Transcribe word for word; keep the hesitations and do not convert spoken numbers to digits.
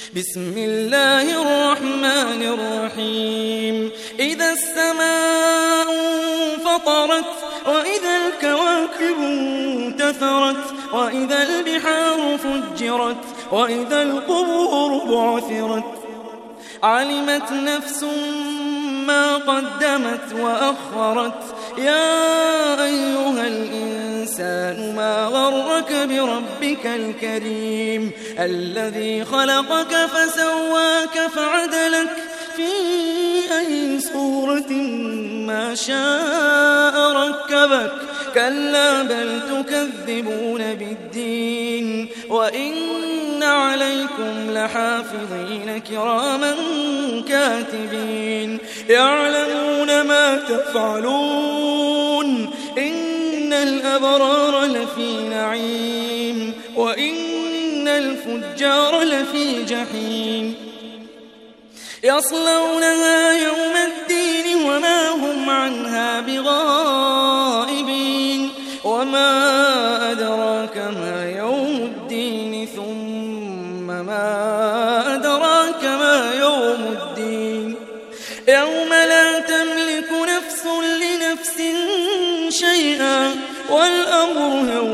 بسم الله الرحمن الرحيم إذا السماء انفطرت وإذا الكواكب انتثرت وإذا البحار فجرت وإذا القبور بعثرت علمت نفس ما قدمت وأخرت يا أيها الإنسان ما غرك بربك الكريم الذي خلقك فسواك فعدلك في أي صورة ما شاء ركبك كلا بل تكذبون بالدين وإن عليكم لحافظين كراما كاتبين يعلمون ما تفعلون إن الأبرار لفي نعيم وإن الفجار لفي جحيم يصلونها يوم الدين وما هم عنها بغائبين وما أدراك ما يوم الدين ثم ما أدراك ما يوم الدين يوم لا تملك نفس لنفس شيئا والأمر يوم